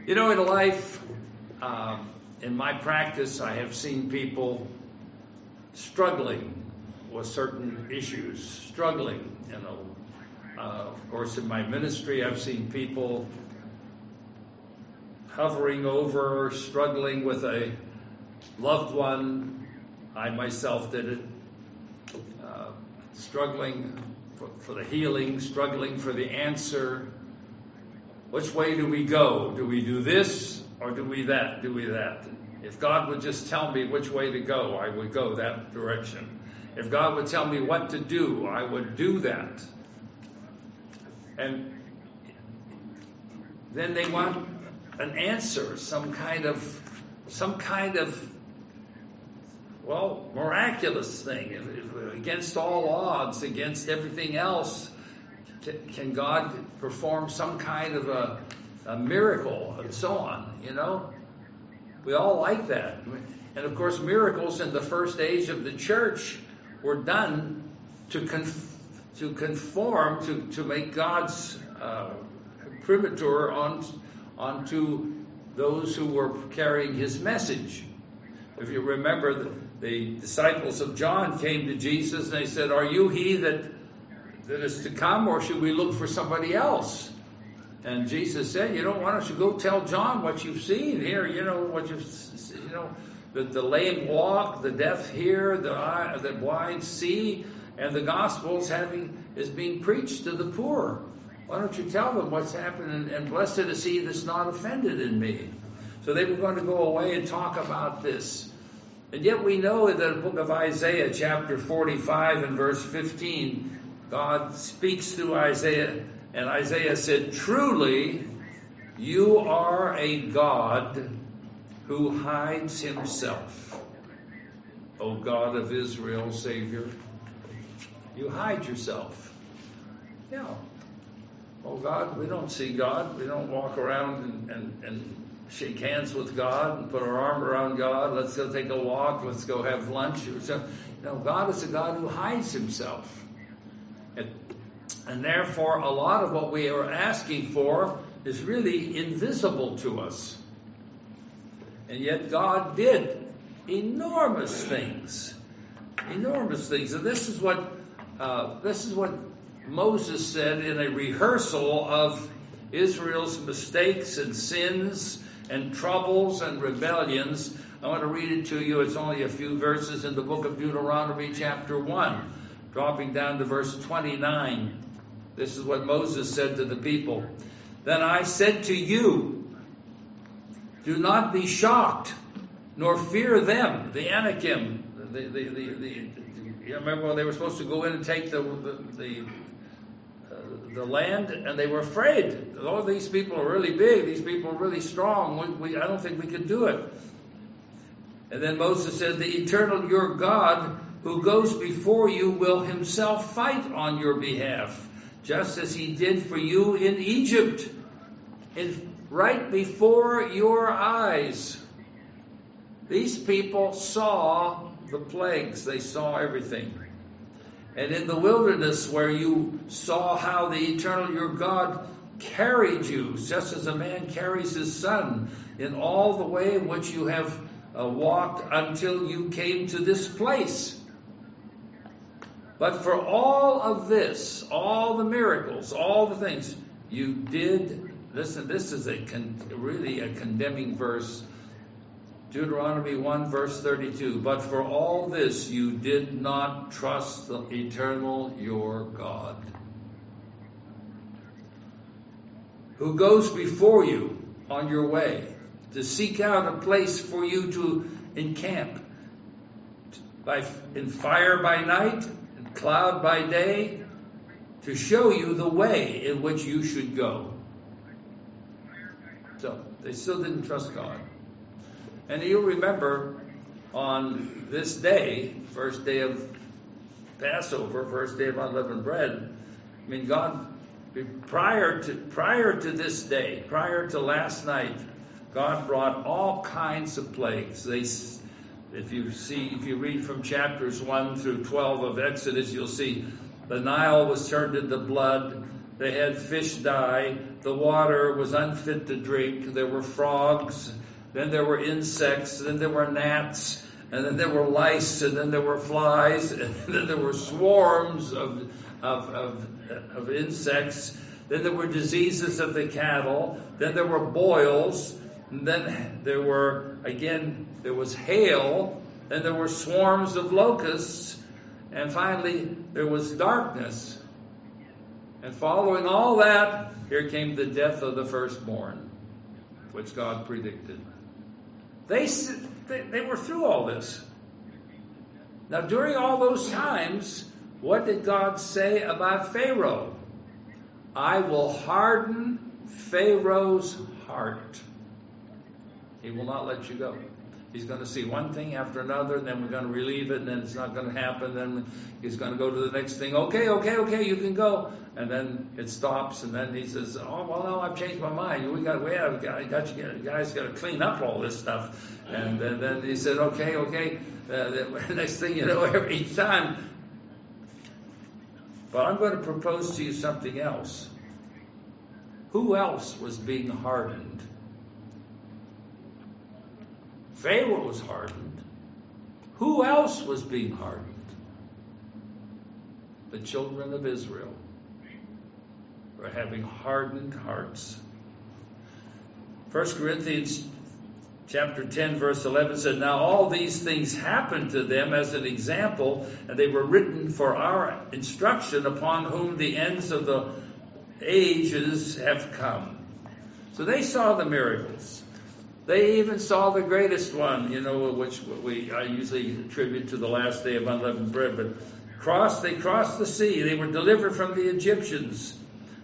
You know, in life, in my practice, I have seen people struggling with certain issues, struggling, of course, in my ministry, I've seen people hovering over, struggling with a loved one. I myself did it. Struggling for the healing, struggling for the answer. Which way do we go? Do we do this or do we that? Do we that? If God would just tell me which way to go, I would go that direction. If God would tell me what to do, I would do that. And then they want an answer, some kind of miraculous thing, against all odds, against everything else. Can God perform some kind of a miracle and so on, you know? We all like that. And of course, miracles in the first age of the church were done to conform, to make God's imprimatur onto those who were carrying his message. If you remember, the disciples of John came to Jesus and they said, "Are you he that is to come, or should we look for somebody else?" And Jesus said, why don't you go tell John what you've seen here, the lame walk, the deaf hear, the blind see, and the gospel is being preached to the poor. Why don't you tell them what's happened, and blessed is he that's not offended in me. So they were going to go away and talk about this. And yet we know in the book of Isaiah, chapter 45 and verse 15, God speaks through Isaiah, and Isaiah said, "Truly, you are a God who hides himself. O God of Israel, Savior." You hide yourself. Yeah. Oh God, we don't see God. We don't walk around and shake hands with God and put our arm around God. Let's go take a walk. Let's go have lunch. No, God is a God who hides himself. And therefore, a lot of what we are asking for is really invisible to us. And yet God did enormous things. Enormous things. And this is what Moses said in a rehearsal of Israel's mistakes and sins and troubles and rebellions. I want to read it to you. It's only a few verses in the book of Deuteronomy chapter 1, dropping down to verse 29. This is what Moses said to the people. "Then I said to you, do not be shocked, nor fear them," the Anakim. You remember when they were supposed to go in and take the land, and they were afraid. Oh, these people are really big. These people are really strong. I don't think we could do it. And then Moses said, "The eternal your God, who goes before you, will himself fight on your behalf, just as he did for you in Egypt, right before your eyes." These people saw the plagues. They saw everything. And in the wilderness, where you saw how the eternal your God carried you, just as a man carries his son, in all the way in which you have walked until you came to this place. But for all of this, all the miracles, all the things, you did, listen, this is really a condemning verse. Deuteronomy 1 verse 32, "But for all this you did not trust the eternal your God, who goes before you on your way, to seek out a place for you to encamp, in fire by night, in cloud by day, to show you the way in which you should go." So, they still didn't trust God. And you'll remember on this day, first day of Passover, first day of unleavened bread, God, prior to this day, prior to last night, God brought all kinds of plagues. If you read from chapters 1 through 12 of Exodus, you'll see the Nile was turned into blood. They had fish die. the water was unfit to drink. There were frogs, then there were insects, then there were gnats, and then there were lice, and then there were flies, and then there were swarms of insects. Then there were diseases of the cattle. Then there were boils. And then there was hail. Then there were swarms of locusts. And finally, there was darkness. And following all that, here came the death of the firstborn, which God predicted. They were through all this. Now, during all those times, what did God say about Pharaoh? I will harden Pharaoh's heart. He will not let you go. He's going to see one thing after another, and then we're going to relieve it, and then it's not going to happen. Then he's going to go to the next thing. Okay, you can go. And then it stops, and then he says, oh, well, no, I've changed my mind. We got you guys got to clean up all this stuff. And then he said, okay. The next thing you know, each time. But I'm going to propose to you something else. Who else was being hardened? Pharaoh was hardened. Who else was being hardened? The children of Israel were having hardened hearts. 1 Corinthians chapter 10, verse 11 said, now all these things happened to them as an example, and they were written for our instruction, upon whom the ends of the ages have come. So they saw the miracles. They even saw the greatest one, which I usually attribute to the last day of unleavened bread. But they crossed the sea. They were delivered from the Egyptians.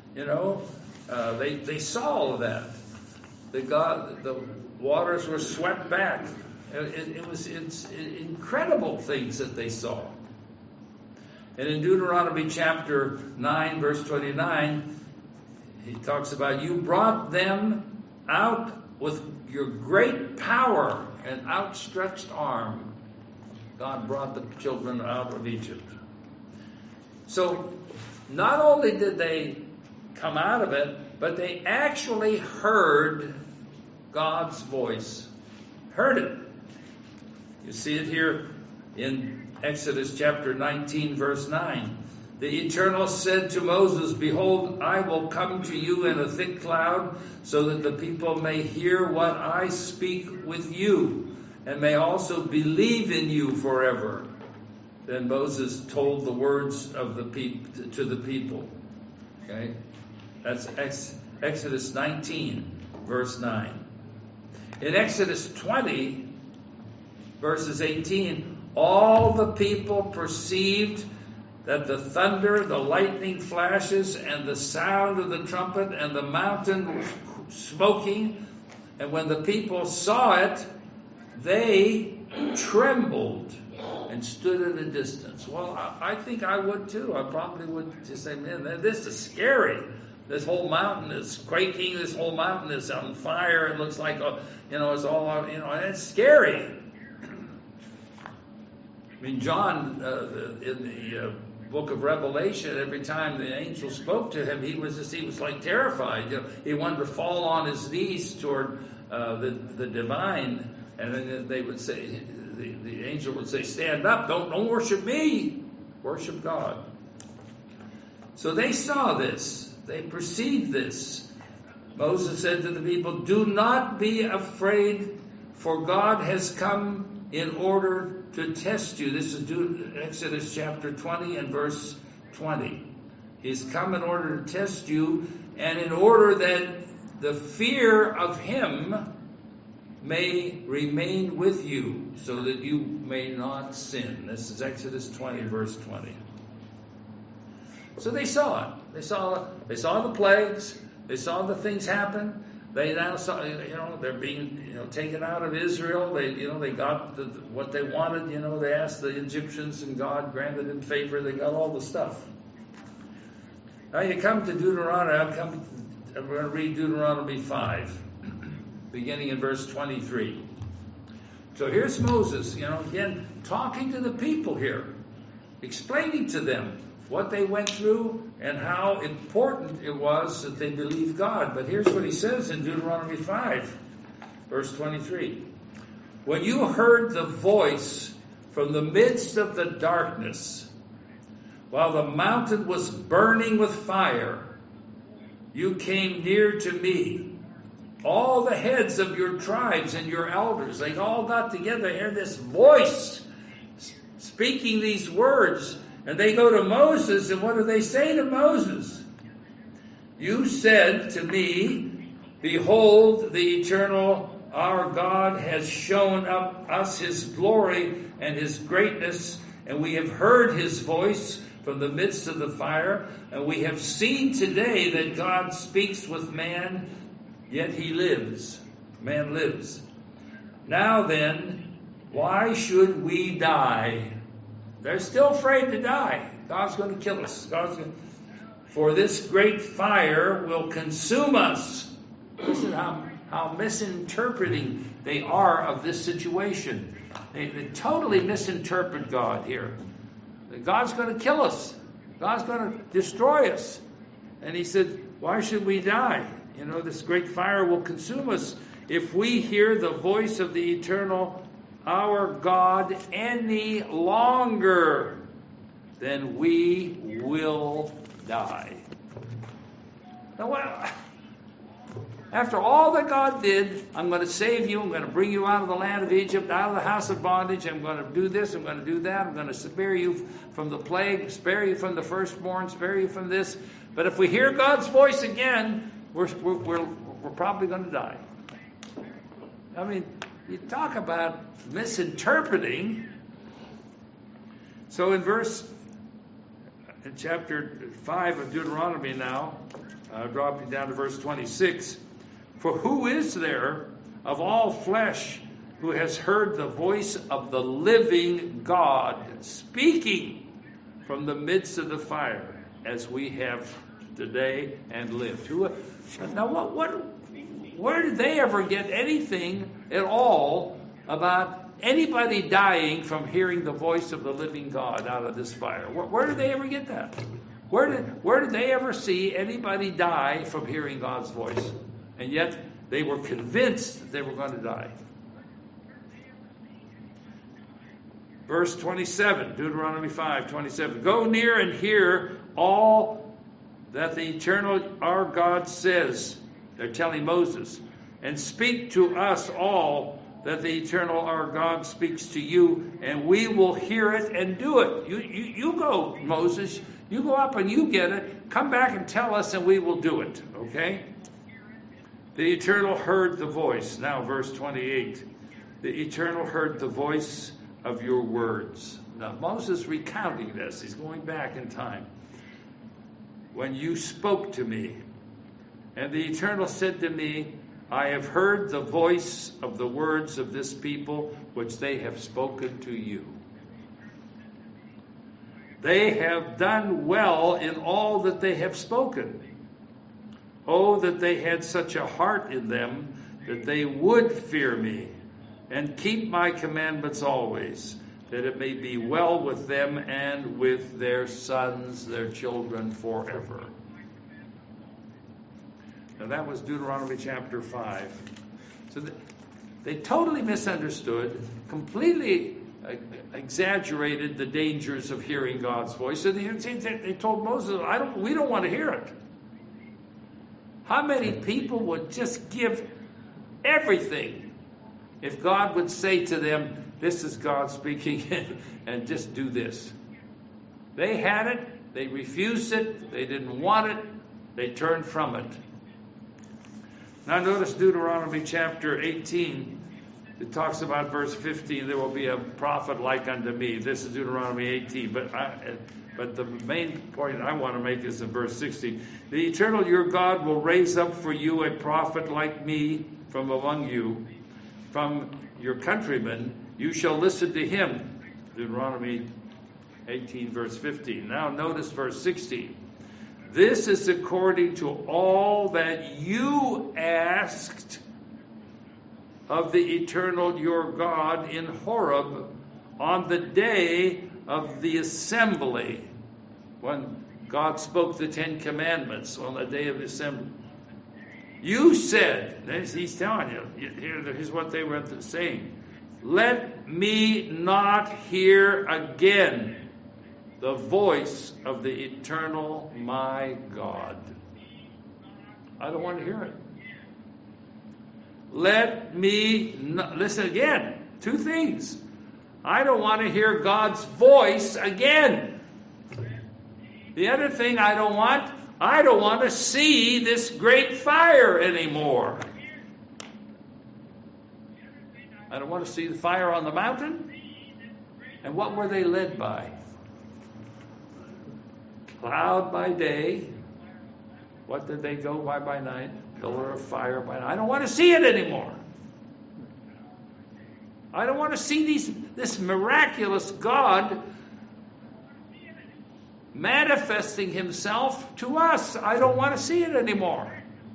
They saw all of that. The waters were swept back. It's incredible things that they saw. And in Deuteronomy chapter 9, verse 29, he talks about, you brought them out with your great power and outstretched arm. God brought the children out of Egypt. So not only did they come out of it, but they actually heard God's voice. Heard it. You see it here in Exodus chapter 19, verse 9. The Eternal said to Moses, behold, I will come to you in a thick cloud, so that the people may hear what I speak with you, and may also believe in you forever. Then Moses told the words of to the people. Okay? That's Exodus 19, verse 9. In Exodus 20, verses 18, all the people perceived that the thunder, the lightning flashes, and the sound of the trumpet, and the mountain smoking, and when the people saw it, they trembled and stood at a distance. Well, I think I would too. I probably would just say, man, this is scary. This whole mountain is quaking. This whole mountain is on fire. It looks like, it's all, and it's scary. I mean, John, in the book of Revelation, every time the angel spoke to him, he was like terrified. He wanted to fall on his knees toward the divine, and then they would say, the angel would say, stand up, don't worship me, worship God. So they saw this. They perceived this. Moses said to the people, do not be afraid, for God has come in order to test you. This is Exodus chapter 20 and verse 20. He's come in order to test you, and in order that the fear of him may remain with you, so that you may not sin. This is Exodus 20, verse 20. So they saw it. They saw the plagues. They saw the things happen. They now saw, they're being, taken out of Israel. They got what they wanted. They asked the Egyptians, and God granted them favor. They got all the stuff. Now you come to Deuteronomy. I'm going to read Deuteronomy 5, beginning in verse 23. So here's Moses, again, talking to the people here, explaining to them. what they went through and how important it was that they believed God. But here's what he says in Deuteronomy 5, verse 23. When you heard the voice from the midst of the darkness, while the mountain was burning with fire, you came near to me. All the heads of your tribes and your elders, they all got together, hear this voice speaking these words. And they go to Moses, and what do they say to Moses? You said to me, behold, the eternal, our God, has shown up us his glory and his greatness, and we have heard his voice from the midst of the fire, and we have seen today that God speaks with man, yet he lives. Man lives. Now then, why should we die? They're still afraid to die. God's going to kill us. For this great fire will consume us. Listen how misinterpreting they are of this situation. They totally misinterpret God here. God's going to kill us. God's going to destroy us. And he said, why should we die? You know, this great fire will consume us if we hear the voice of the eternal our God any longer, then we will die. Now, after all that God did, I'm going to save you. I'm going to bring you out of the land of Egypt, out of the house of bondage. I'm going to do this. I'm going to do that. I'm going to spare you from the plague, spare you from the firstborn, spare you from this. But if we hear God's voice again, we're probably going to die. I mean, you talk about misinterpreting. So in chapter 5 of Deuteronomy now, dropping down to verse 26, for who is there of all flesh who has heard the voice of the living God speaking from the midst of the fire as we have today and lived? Now where did they ever get anything at all about anybody dying from hearing the voice of the living God out of this fire? Where did they ever get that? Where did they ever see anybody die from hearing God's voice? And yet they were convinced that they were going to die. Verse 27, Deuteronomy 5:27. Go near and hear all that the eternal our God says. They're telling Moses. And speak to us all that the eternal our God speaks to you, and we will hear it and do it. You go, Moses. You go up and you get it. Come back and tell us, and we will do it. Okay? The eternal heard the voice. Now, verse 28. The eternal heard the voice of your words. Now, Moses recounting this. He's going back in time. When you spoke to me, and the eternal said to me, I have heard the voice of the words of this people, which they have spoken to you. They have done well in all that they have spoken. Oh, that they had such a heart in them that they would fear me and keep my commandments always, that it may be well with them and with their sons, their children forever. Now that was Deuteronomy chapter 5. So they totally misunderstood, completely exaggerated the dangers of hearing God's voice. So they told Moses, we don't want to hear it. How many people would just give everything if God would say to them, this is God speaking, and just do this? They had it, they refused it, they didn't want it, they turned from it. Now notice Deuteronomy chapter 18. It talks about verse 15. There will be a prophet like unto me. This is Deuteronomy 18. But the main point I want to make is in verse 16. The eternal your God will raise up for you a prophet like me from among you, from your countrymen. You shall listen to him. Deuteronomy 18, verse 15. Now notice verse 16. This is according to all that you asked of the eternal your God in Horeb on the day of the assembly. when God spoke the 10 Commandments on the day of assembly. You said, he's telling you, here's what they were saying. Let me not hear again the voice of the eternal my God. I don't want to hear it. Let me listen again. 2 things. I don't want to hear God's voice again. The other thing I don't want to see this great fire anymore. I don't want to see the fire on the mountain. And what were they led by? Cloud by day. What did they go by night? Pillar of fire by night. I don't want to see it anymore. I don't want to see this miraculous God manifesting himself to us. I don't want to see it anymore.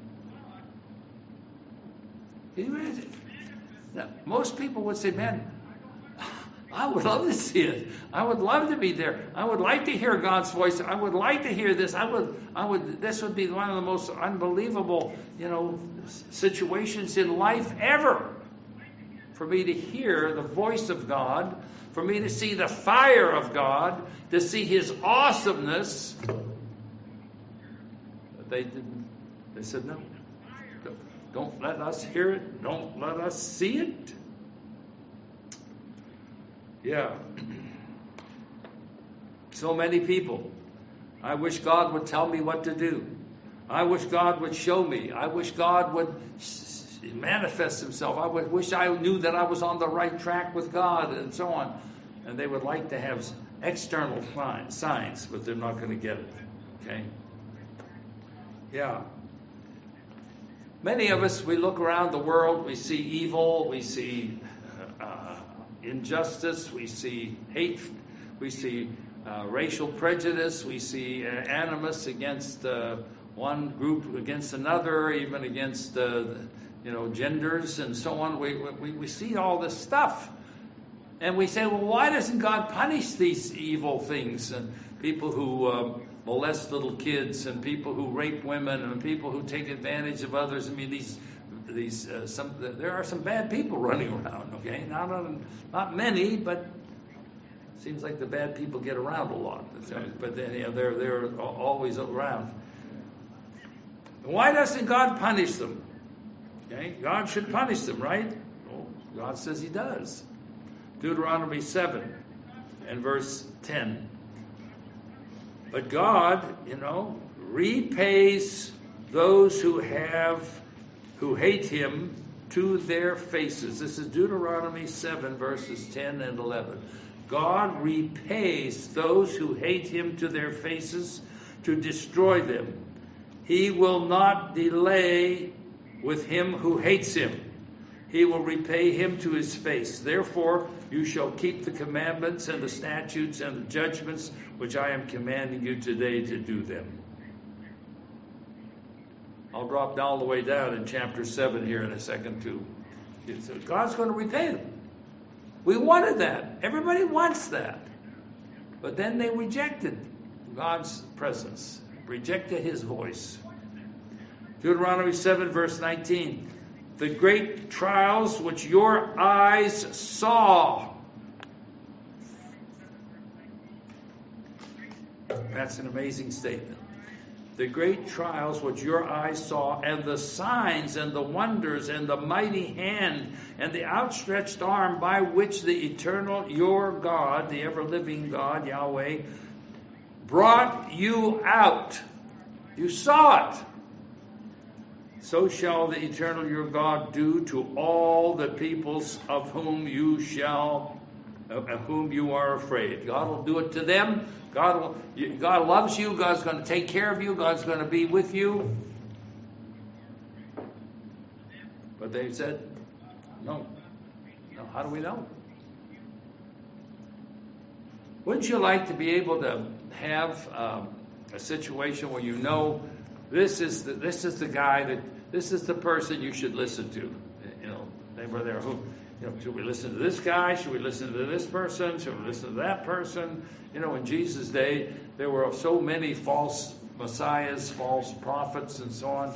Can you imagine? Now, most people would say, man, I would love to see it. I would love to be there. I would like to hear God's voice. I would like to hear this. This would be one of the most unbelievable, situations in life ever. For me to hear the voice of God, for me to see the fire of God, to see his awesomeness. But they didn't. They said, no. Don't let us hear it. Don't let us see it. Yeah. So many people. I wish God would tell me what to do. I wish God would show me. I wish God would manifest himself. I wish I knew that I was on the right track with God and so on. And they would like to have external signs, but they're not going to get it. Okay? Yeah. Many of us, we look around the world, we see evil, we see injustice, we see hate, we see racial prejudice, we see animus against one group against another, even against genders and so on. We see all this stuff. And we say, well, why doesn't God punish these evil things? And people who molest little kids, and people who rape women, and people who take advantage of others. I mean, there are some bad people running around. Okay, not many, but it seems like the bad people get around a lot. But then they're always around. Why doesn't God punish them? Okay, God should punish them, right? Well, God says he does. Deuteronomy 7 and verse 10. But God, repays those who hate him to their faces. This is Deuteronomy 7 verses 10 and 11. God repays those who hate him to their faces to destroy them. He will not delay with him who hates him. He will repay him to his face. Therefore, you shall keep the commandments and the statutes and the judgments which I am commanding you today to do them. I'll drop all the way down in chapter 7 here in a second too. So God's going to repay them. We wanted that. Everybody wants that. But then they rejected God's presence, rejected his voice. Deuteronomy 7 verse 19. The great trials which your eyes saw. That's an amazing statement. The great trials which your eyes saw, and the signs and the wonders and the mighty hand and the outstretched arm by which the eternal, your God, the ever-living God, Yahweh, brought you out. You saw it. So shall the eternal your God do to all the peoples of whom you are afraid. God will do it to them. God loves you. God's going to take care of you. God's going to be with you. But they said, no. How do we know? Wouldn't you like to be able to have a situation where you know this is the guy this is the person you should listen to? They were there. should we listen to this guy? Should we listen to this person? Should we listen to that person? In Jesus' day, there were so many false messiahs, false prophets, and so on.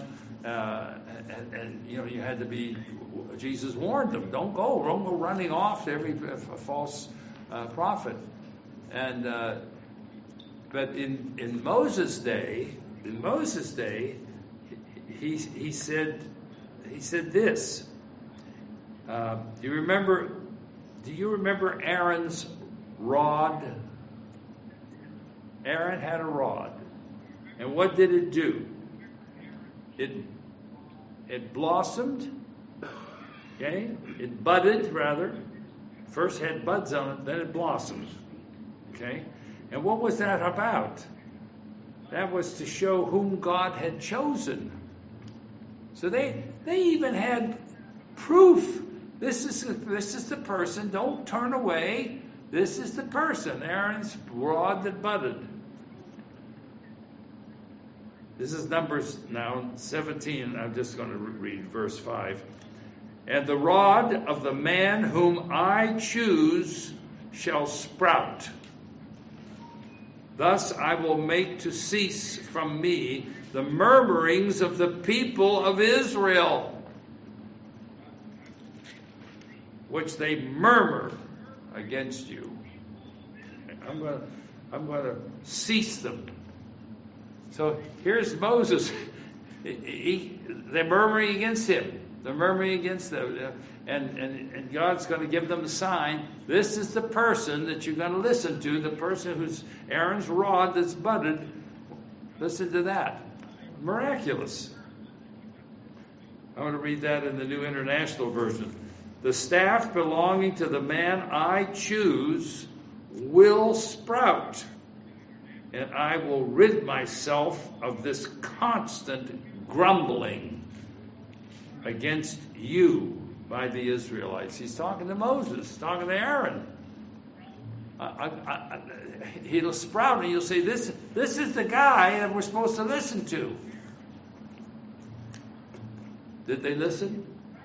You had to be. Jesus warned them, don't go running off to every false prophet. And but in Moses' day, he said this. Do you remember Aaron's rod? Aaron had a rod, and what did it do? It blossomed. Okay, it budded rather. First had buds on it, then it blossomed. Okay, and what was that about? That was to show whom God had chosen. So they even had proof. This is the person. Don't turn away. This is the person. Aaron's rod that budded. This is Numbers now 17. I'm just going to read verse 5. And the rod of the man whom I choose shall sprout. Thus I will make to cease from me the murmurings of the people of Israel, which they murmur against you. I'm going to cease them. So here's Moses. They're murmuring against him. They're murmuring against them. And God's going to give them a sign. This is the person that you're going to listen to, the person who's Aaron's rod that's budded. Listen to that. Miraculous. I want to read that in the New International Version. The staff belonging to the man I choose will sprout, and I will rid myself of this constant grumbling against you by the Israelites. He's talking to Moses, talking to Aaron. He'll sprout, and you'll say, this is the guy that we're supposed to listen to. Did they listen?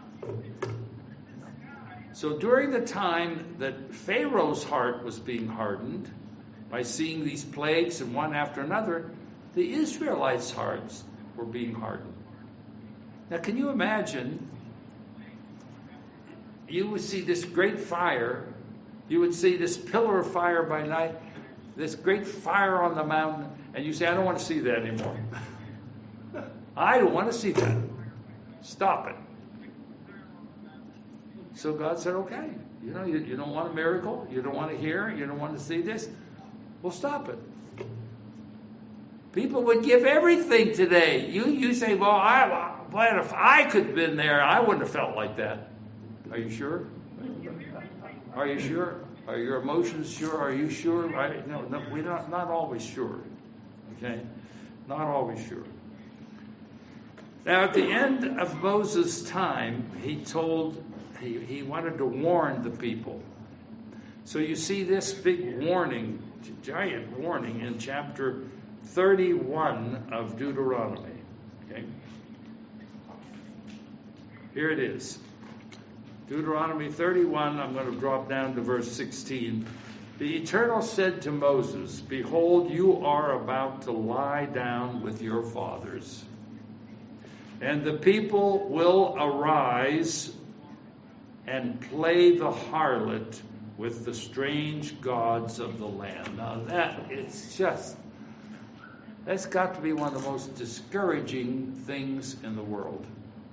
So during the time that Pharaoh's heart was being hardened by seeing these plagues and one after another, the Israelites' hearts were being hardened. Now, can you imagine? You would see this great fire. You would see this pillar of fire by night, this great fire on the mountain, and you say, I don't want to see that anymore. I don't want to see that. Stop it. So God said, okay, you don't want a miracle, you don't want to hear, you don't want to see this, well, stop it. People would give everything today. You say, well, if I could have been there, I wouldn't have felt like that. Are you sure? Are you sure? Are your emotions sure? Are you sure? No, we're not always sure. Okay? Not always sure. Now, at the end of Moses' time, he wanted to warn the people. So you see this big warning, giant warning in chapter 31 of Deuteronomy. Okay? Here it is. Deuteronomy 31, I'm going to drop down to verse 16. The Eternal said to Moses, behold, you are about to lie down with your fathers, and the people will arise and play the harlot with the strange gods of the land. Now that's got to be one of the most discouraging things in the world.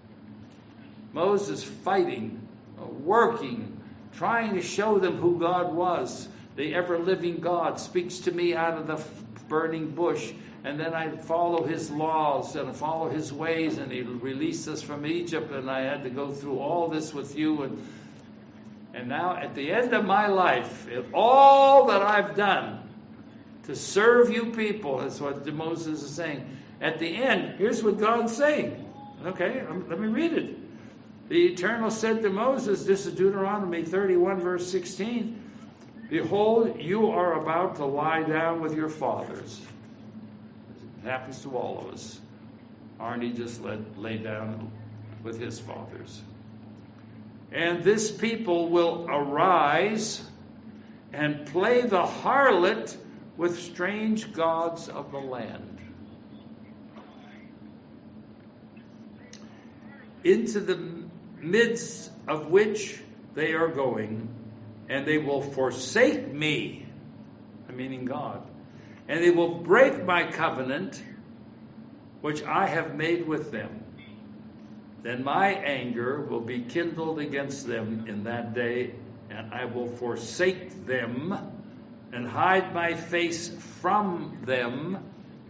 Moses fighting, working, trying to show them who God was. The ever-living God speaks to me out of the burning bush, and then I follow his laws and follow his ways, and he released us from Egypt, and I had to go through all this with you. And now at the end of my life, all that I've done to serve you people, that's what Moses is saying. At the end, here's what God's saying. Okay, let me read it. The Eternal said to Moses, this is Deuteronomy 31, verse 16, behold, you are about to lie down with your fathers. It happens to all of us. Arnie just lay down with his fathers. And this people will arise and play the harlot with strange gods of the land, into the midst of which they are going, and they will forsake me, meaning God, and they will break my covenant which I have made with them. Then my anger will be kindled against them in that day, and I will forsake them and hide my face from them,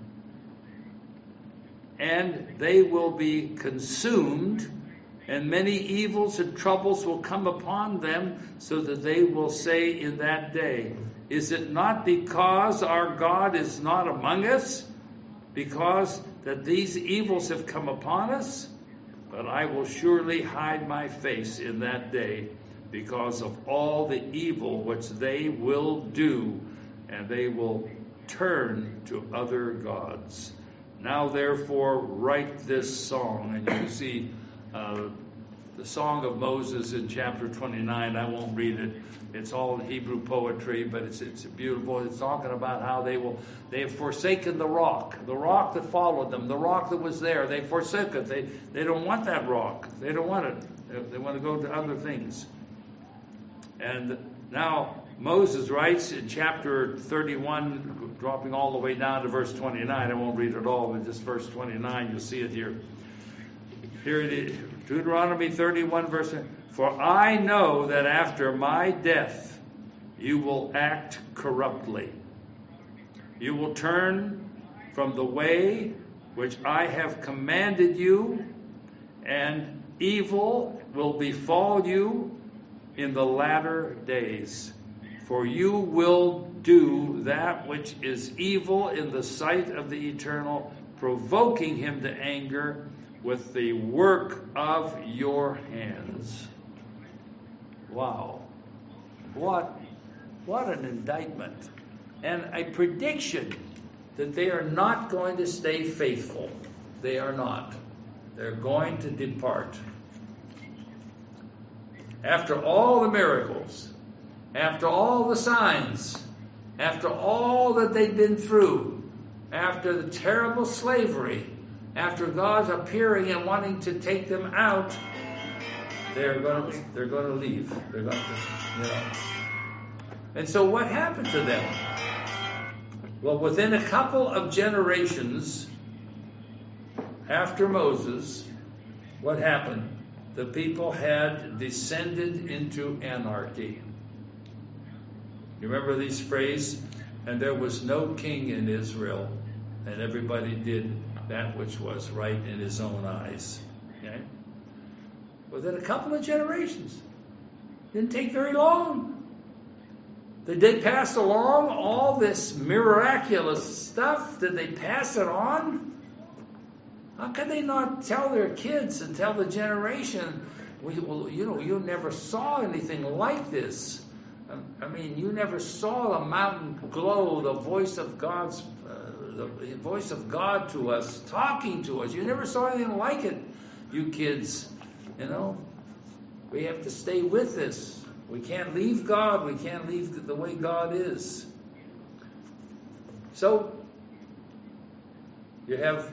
and they will be consumed, and many evils and troubles will come upon them, so that they will say in that day, is it not because our God is not among us, because that these evils have come upon us? But I will surely hide my face in that day, because of all the evil which they will do, and they will turn to other gods. Now therefore write this song. And you can see the Song of Moses in chapter 29. I won't read it. It's all Hebrew poetry, but it's beautiful. It's talking about how they have forsaken the rock that followed them, the rock that was there. They forsook it. They don't want that rock. They don't want it. They want to go to other things. And now Moses writes in chapter 31, dropping all the way down to verse 29. I won't read it all, but just verse 29, you'll see it here. Here it is, Deuteronomy 31, verse 1. For I know that after my death you will act corruptly. You will turn from the way which I have commanded you, and evil will befall you in the latter days. For you will do that which is evil in the sight of the Eternal, provoking him to anger with the work of your hands. Wow. What an indictment. And a prediction that they are not going to stay faithful. They are not. They're going to depart. After all the miracles, after all the signs, after all that they've been through, after the terrible slavery, after God's appearing and wanting to take them out, they're going to leave. They're going to, And so what happened to them? Well, within a couple of generations after Moses, what happened? The people had descended into anarchy. You remember these phrases? And there was no king in Israel, and everybody did that which was right in his own eyes. Okay? Within a couple of generations. Didn't take very long. Did they pass along all this miraculous stuff? Did they pass it on? How can they not tell their kids and tell the generation, you never saw anything like this. I mean, you never saw the mountain glow, the voice of God's, the voice of God to us, talking to us. You never saw anything like it, you kids. We have to stay with this. We can't leave God. We can't leave the way God is. So, you have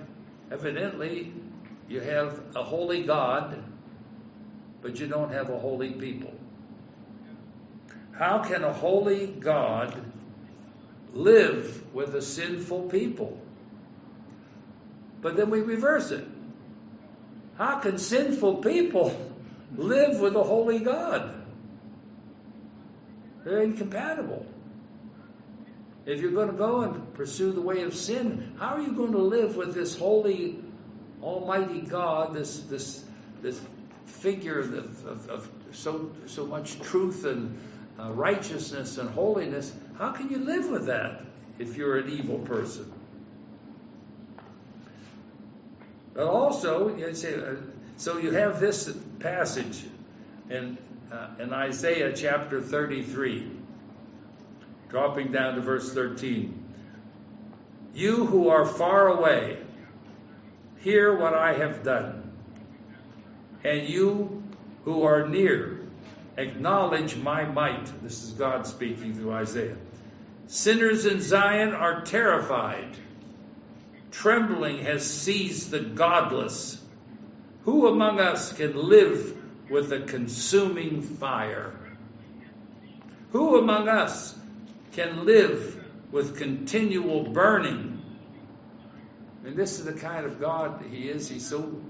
a holy God, but you don't have a holy people. How can a holy God live with a sinful people? But then we reverse it. How can sinful people live with a holy God? They're incompatible. If you're going to go and pursue the way of sin, how are you going to live with this holy, almighty God, this figure of so much truth and righteousness and holiness? How can you live with that if you're an evil person? But also, so you have this passage in Isaiah chapter 33, dropping down to verse 13. You who are far away, hear what I have done. And you who are near, acknowledge my might. This is God speaking through Isaiah. Sinners in Zion are terrified. Trembling has seized the godless. Who among us can live with a consuming fire? Who among us can live with continual burning? And this is the kind of God he is. He's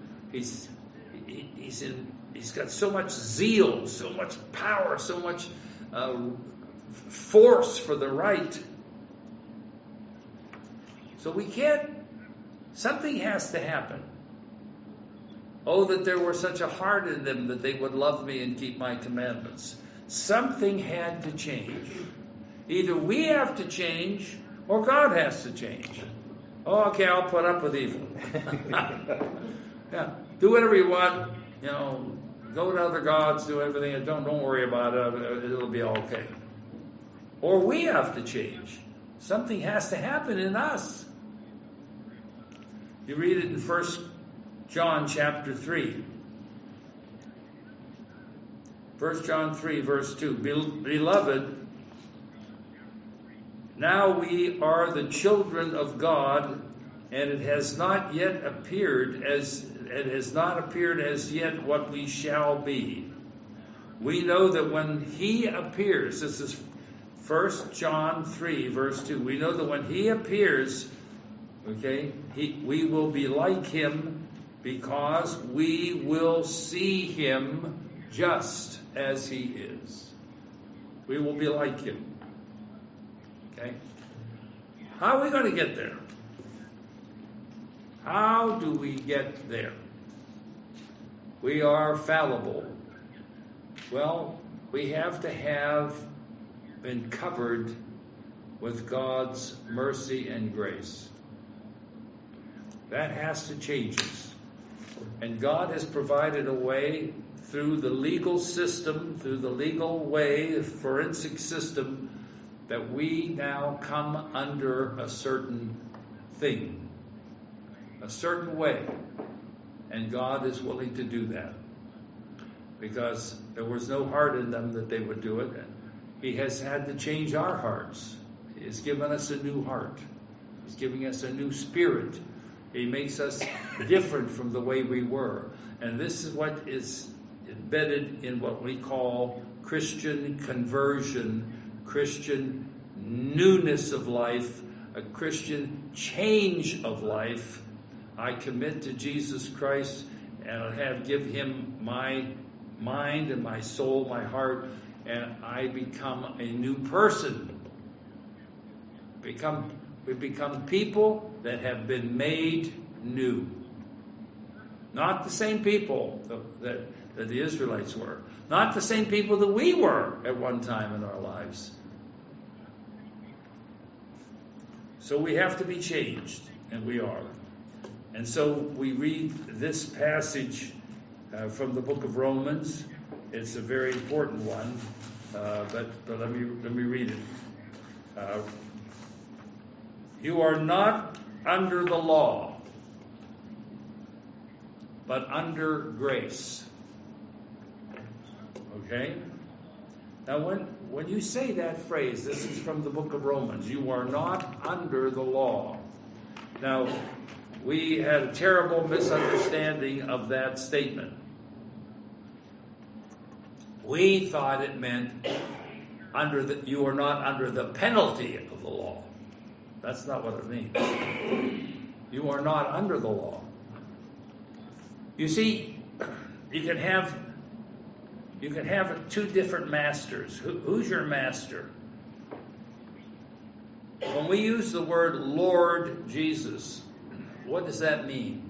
got so much zeal, so much power, so much force for the right. So we can't. Something has to happen. Oh, that there were such a heart in them that they would love me and keep my commandments. Something had to change. Either we have to change or God has to change. Oh, okay, I'll put up with evil. Yeah, do whatever you want. You know, go to other gods, do everything. Don't worry about it. It'll be okay. Or we have to change. Something has to happen in us. You read it in 1 John chapter 3. 1 John 3 verse 2. Beloved, now we are the children of God, and it has not appeared as yet what we shall be. We know that when he appears, this is 1 John 3 verse 2. We know that when he appears, okay, we will be like him, because we will see him just as he is. We will be like him. Okay? How are we going to get there? How do we get there? We are fallible. Well, we have to have been covered with God's mercy and grace. That has to change us. And God has provided a way through the legal system, through the legal way, the forensic system, that we now come under a certain thing, a certain way. And God is willing to do that, because there was no heart in them that they would do it. He has had to change our hearts. He has given us a new heart. He's giving us a new spirit. He makes us different from the way we were. And this is what is embedded in what we call Christian conversion, Christian newness of life, a Christian change of life. I commit to Jesus Christ, and I give him my mind and my soul, my heart, and I become a new person. We become people that have been made new. Not the same people that the Israelites were. Not the same people that we were at one time in our lives. So we have to be changed, and we are. And so we read this passage from the book of Romans. It's a very important one, but let me read it. You are not under the law, but under grace. Okay? Now, when you say that phrase, this is from the book of Romans, you are not under the law. Now, we had a terrible misunderstanding of that statement. We thought it meant you are not under the penalty of the law. That's not what it means. You are not under the law. You see, you can have two different masters. Who's your master? When we use the word Lord Jesus, what does that mean?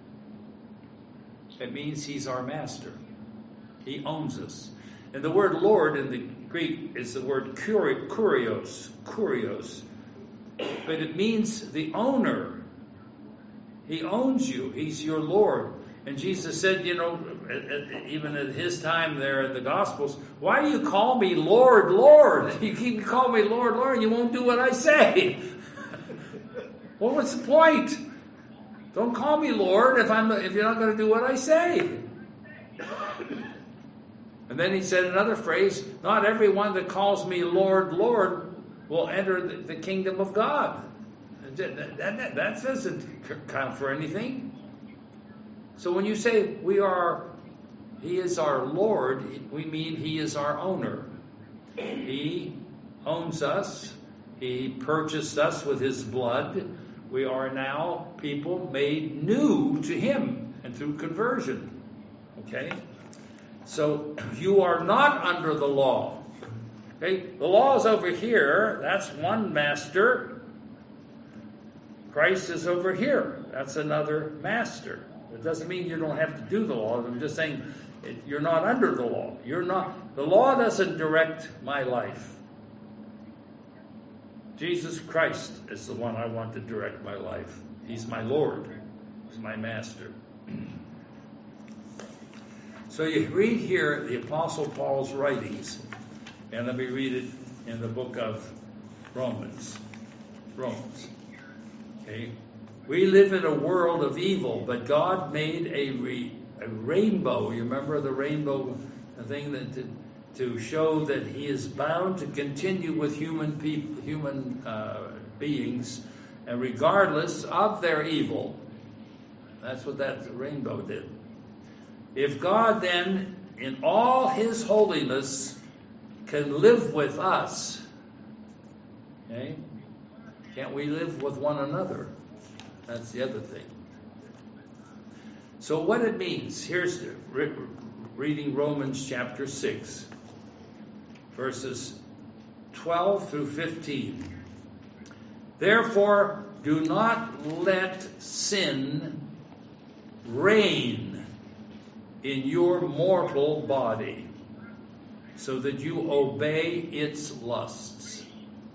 It means he's our master. He owns us. And the word Lord in the Greek is the word kurios. But it means the owner. He owns you. He's your Lord. And Jesus said, even at his time there in the Gospels, why do you call me Lord, Lord? You keep calling me Lord, Lord, and you won't do what I say. Well, what's the point? Don't call me Lord if you're not going to do what I say. And then he said another phrase, not everyone that calls me Lord, Lord will enter the kingdom of God. That doesn't count for anything. So when you say he is our Lord, we mean he is our owner. He owns us. He purchased us with his blood. We are now people made new to him and through conversion. Okay? So you are not under the law. Okay? The law is over here. That's one master. Christ is over here. That's another master. It doesn't mean you don't have to do the law. I'm just saying you're not under the law. The law doesn't direct my life. Jesus Christ is the one I want to direct my life. He's my Lord. He's my master. So you read here the Apostle Paul's writings, and let me read it in the book of Romans. Okay? We live in a world of evil, but God made a rainbow. You remember the rainbow, the thing that to show that he is bound to continue with human beings, and regardless of their evil. That's what that rainbow did. If God then, in all his holiness, can live with us, okay, can't we live with one another? That's the other thing. So what it means, here's reading Romans chapter 6, verses 12 through 15. Therefore, do not let sin reign in your mortal body, so that you obey its lusts.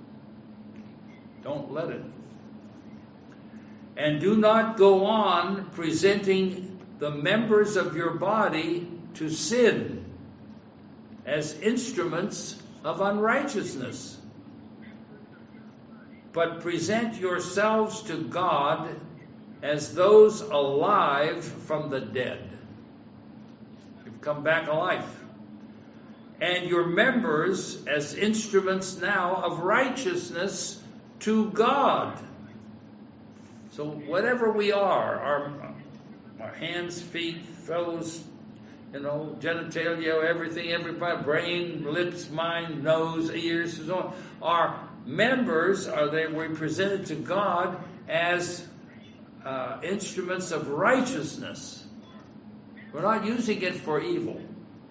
Don't let it. And do not go on presenting the members of your body to sin as instruments of unrighteousness, but present yourselves to God as those alive from the dead. You've come back alive. And your members as instruments now of righteousness to God. So whatever we are, our hands, feet, toes, genitalia, everything, everybody, brain, lips, mind, nose, ears, and so on, our members were presented to God as instruments of righteousness. We're not using it for evil.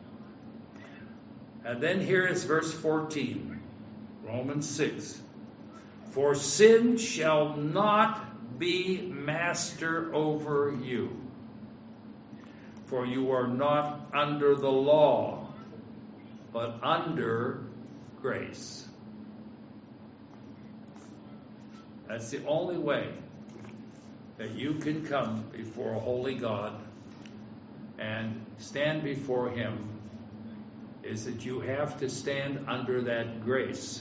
And then here is verse 14, Romans 6. For sin shall not be master over you, for you are not under the law, but under grace. That's the only way that you can come before a holy God and stand before him, is that you have to stand under that grace.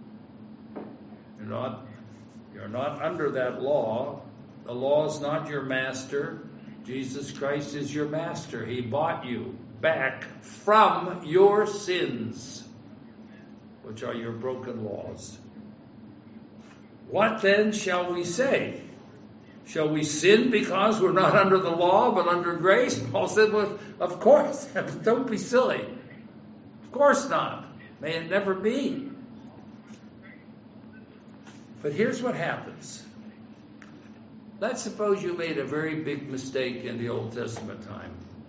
You're not under that law. The law is not your master. Jesus Christ is your master. He bought you back from your sins, which are your broken laws. What then shall we say? Shall we sin because we're not under the law but under grace? Paul said, well, of course. Don't be silly. Of course not. May it never be. But here's what happens. Let's suppose you made a very big mistake in the Old Testament time.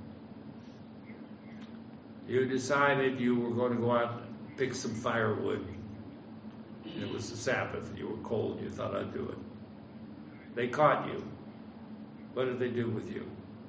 You decided you were going to go out and pick some firewood. And it was the Sabbath. You were cold. You thought, I'd do it. They caught you. What did they do with you?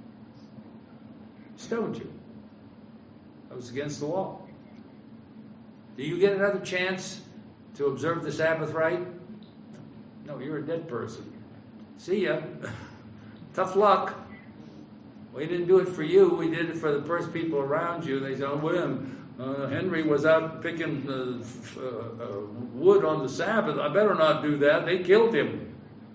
Stoned you. That was against the law. Do you get another chance to observe the Sabbath right? No, you're a dead person. See ya. Tough luck. We didn't do it for you. We did it for the first people around you. They said, Henry was out picking wood on the Sabbath. I better not do that. They killed him.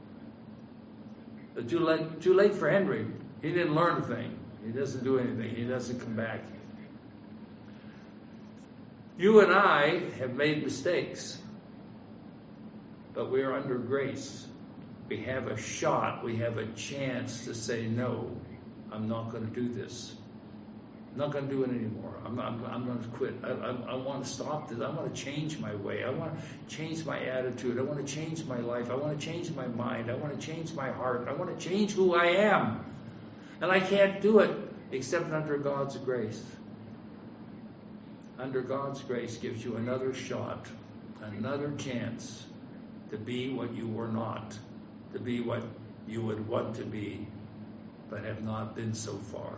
But too late for Henry. He didn't learn a thing. He doesn't do anything. He doesn't come back. You and I have made mistakes, but we are under grace. We have a shot, we have a chance to say, no, I'm not going to do this. I'm not going to do it anymore. I'm going to quit. I want to stop this. I want to change my way. I want to change my attitude. I want to change my life. I want to change my mind. I want to change my heart. I want to change who I am. And I can't do it except under God's grace. Under God's grace gives you another shot, another chance to be what you were not, to be what you would want to be, but have not been so far.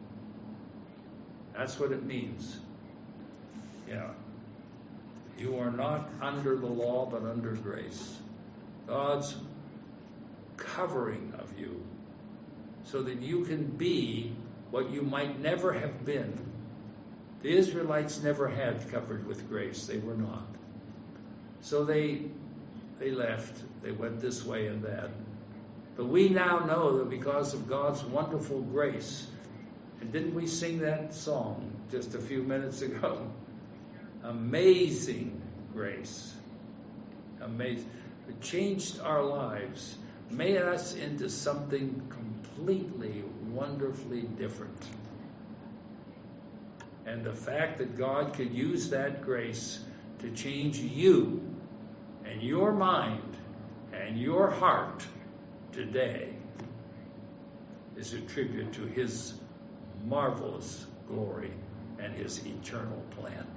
That's what it means. Yeah. You are not under the law, but under grace. God's covering of you so that you can be what you might never have been. The Israelites never had covered with grace. They were not. So they left. They went this way and that. But we now know that because of God's wonderful grace, and didn't we sing that song just a few minutes ago? Amazing grace. Amazing. It changed our lives, made us into something completely, wonderfully different. And the fact that God could use that grace to change you and your mind and your heart today is a tribute to his marvelous glory and his eternal plan.